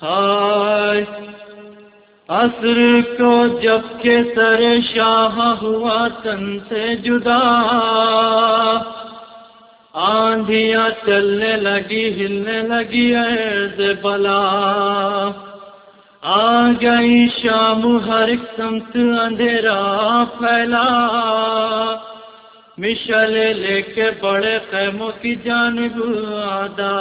ہائے عصر کو جب کہ سر شاہ ہوا تن سے جدا، آندھیاں چلنے لگی ہلنے لگی عرض بلا، آ گئی شام ہر ایک سمت اندھیرا پھیلا، مشعلیں لے کے بڑے خیموں کی جانب آدا،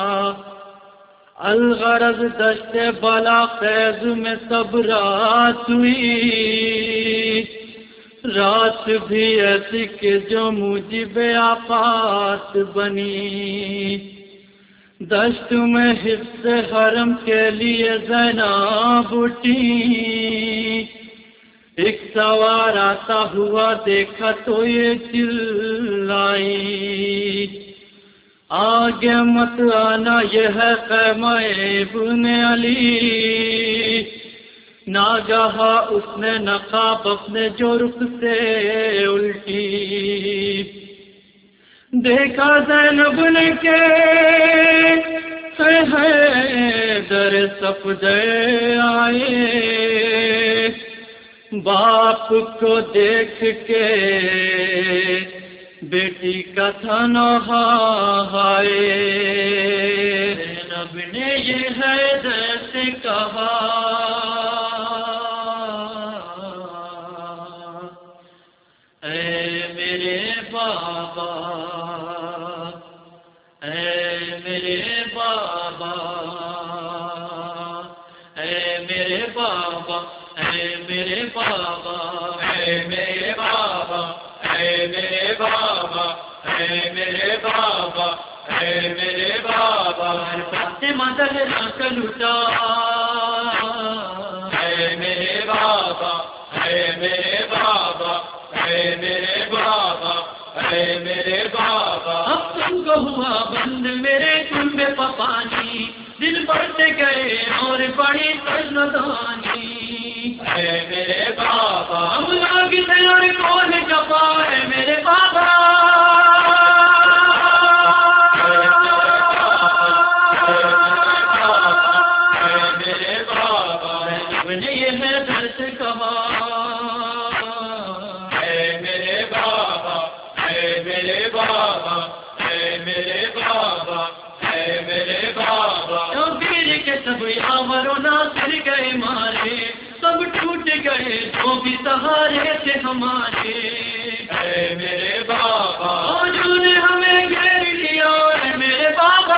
الغرض دشت بالا خیز میں سب رات ہوئی، رات بھی ایسی کہ جو موجب آفات بنی، دشت میں حفظ حرم کے لیے زینب اٹھی، ایک سوار آتا ہوا دیکھا تو یہ چلائی، آگے مت آنا یہ ہے خیمہ ابن علی، ناگاہ اس نے نقاب اپنے جو رخ سے الٹی، دیکھا زینب نے کہ حیدر صفدے آئے، باپ کو دیکھ کے بیٹی کا تھانہ ہائے، زینب نے یہ حیدر سے کہا، اے میرے بابا، اے میرے بابا، اے میرے بابا، اے میرے بابا، اے میرے بابا، اے میرے بابا، اے میرے بابا، اے میرے بابا، فاطمہ زہرا کا لٹا، اے میرے بابا، اے میرے بابا، اے میرے بابا، اے میرے بابا، اب تم کو ہوا بند میرے تم میں پپانی، دل بڑھتے گئے اور بڑی سجدانی، اے میرے بابا، ہم لوگ سے اور کون جفا ہے میرے بابا، اے میرے بابا، میں نے یہ ہے درس کہا، اے میرے بابا، اے میرے بابا، اے میرے بابا، اے میرے بابا، پیر کے سب یاور و ناصر گئے مارے، سب ٹوٹ گئے جو بھی سہارے تھے ہمارے، اے میرے بابا، جو نے ہمیں گھیر لیا اے میرے بابا،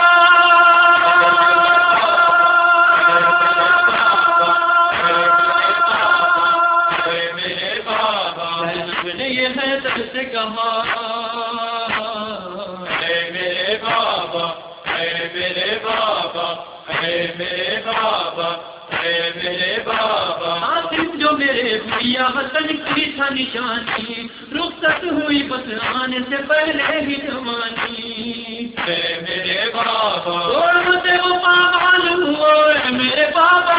اے میرے بابا، میں نے یہ ہے درس کہا، اے میرے بابا، اے میرے بابا، اے میرے بابا، اے میرے بابا، آصف جو میرے بھیا حسن کی تھا نشانی، رخصت ہوئی بس آنے سے پہلے ہی جوانی، اے میرے بابا، غربت وفا معلوم ہو اے میرے بابا،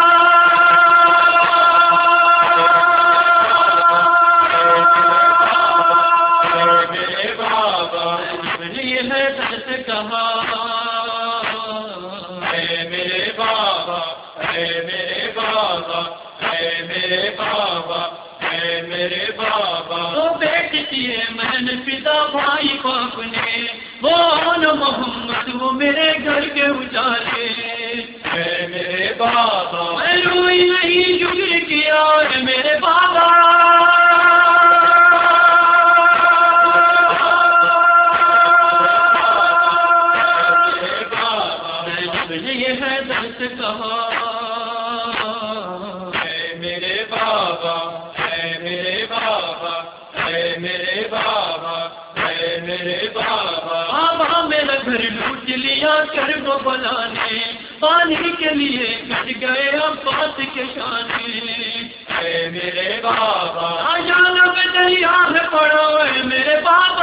اے میرے بابا، میں نے یہ ہے درس کہا، اے میرے بابا، اے میرے بابا، اے میرے بابا، اے میرے بابا، وہ بیٹی کیے میں نے پتا بھائی کو اپنے، وہ آن محمد وہ میرے گھر کے اجالے، اے میرے بابا، میں روئی نہیں شکر کیا اے میرے بابا، یہ ہے درس کہا، اے میرے بابا، اے میرے بابا، اے میرے بابا، اے میرے بابا، بابا میرا گھر لوٹ لیا کر وہ بلانے، پانی کے لیے کٹ گئے عباس کے شانے، اے میرے بابا، جانا میں دریا میں پڑو اے میرے بابا،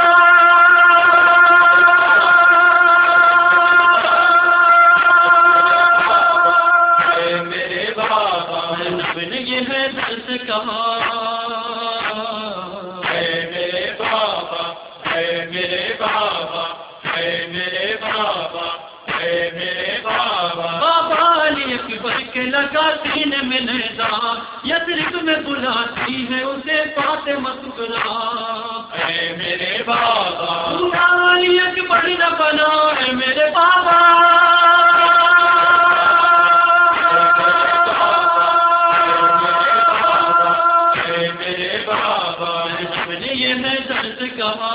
یہ ہے درس کہا، اے میرے بابا، اے میرے بابا، اے میرے بابا، اے میرے بابا، بابا علی اکبر کے لگا سینے میں نیزا، یثرب میں بلاتی ہے اسے فاطمہ کبریٰ۔ اے میرے بابا علی اکبر نہ بنا ہے میرے بابا، اے میرے بابا نے یہ ہے درد کہا،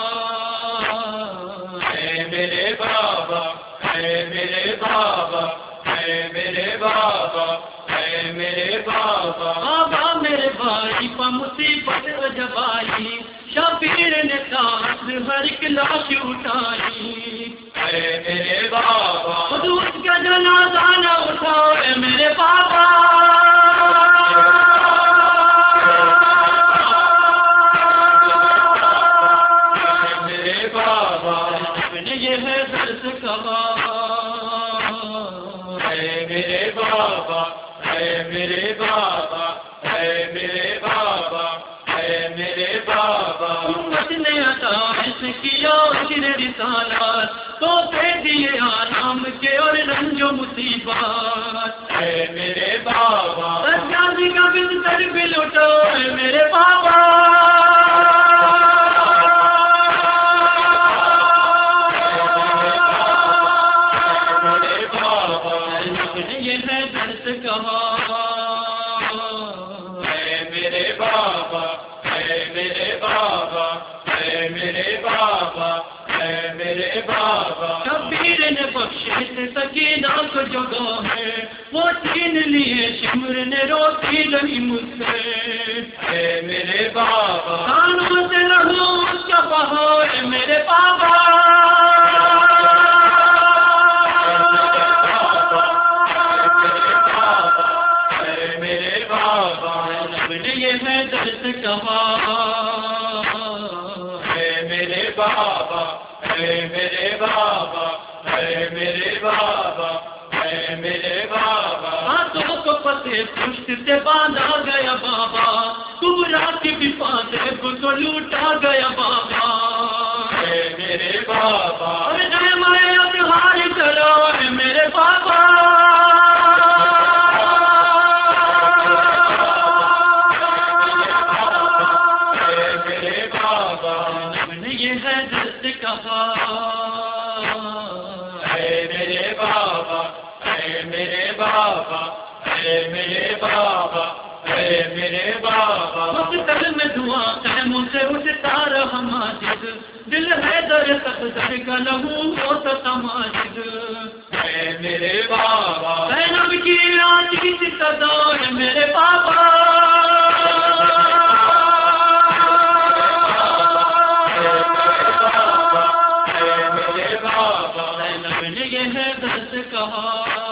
اے میرے بابا اے میرے بابا اے میرے بابا اے میرے بابا بابا میرے بھائی پر مصیبت جب آئی، شبیر نے ساتھ ہر ایک لاش اٹھائی، اے میرے بابا حضور کا جنازہ نہ اٹھاؤ اے میرے بابا، اے میرے بابا نے یہ ہے درد کہا، اے میرے بابا اے میرے بابا اے میرے بابا اے میرے بابا امت نے عطا کیا شر رسالات، تو دے دیے آرام کے اور رنج و مصیبات، اے میرے بابا سجادی کا بستر بھی لوٹو اے میرے بابا، میرے بابا نے یہ ہے درد کہا، اے میرے بابا اے میرے بابا اے میرے بابا اے میرے بابا شبیر نے بخشش سکینہ کو جگہ ہے، وہ چھین لیے شمر نے روتی رہی مجھ سے، اے میرے بابا کانوں سے لہو اس کا بہا اے میرے بابا، اے میرے بابا رب نے یہ ہے درد کہا، اے میرے بابا اے میرے بابا اے میرے بابا اے میرے بابا ہاتھوں کو پتے پشت سے باندھا گیا بابا، کبریٰ کی بھی فاتح کو لوٹا گیا بابا، اے میرے بابا اور میں اتہار چلو اے میرے بابا، اے میرے بابا نے یہ ہے درد کہا، اے میرے بابا اے میرے بابا اے میرے بابا اے میرے بابا مقتل میں دعا قیموں سے اٹھتا رہا ماجد، دل ہے در صفدر کا لہو ہوتا ماجد، اے میرے بابا زینب کی آج کی صدا ہے میرے بابا، اے میرے بابا زینب نے یہ ہے درد کہا،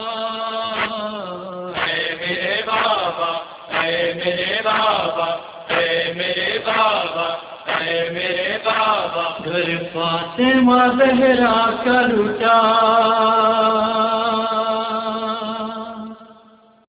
اے میرے بابا اے میرے بابا اے میرے بابا اے میرے بابا گھر فاطمہ زہرا کا لوٹا،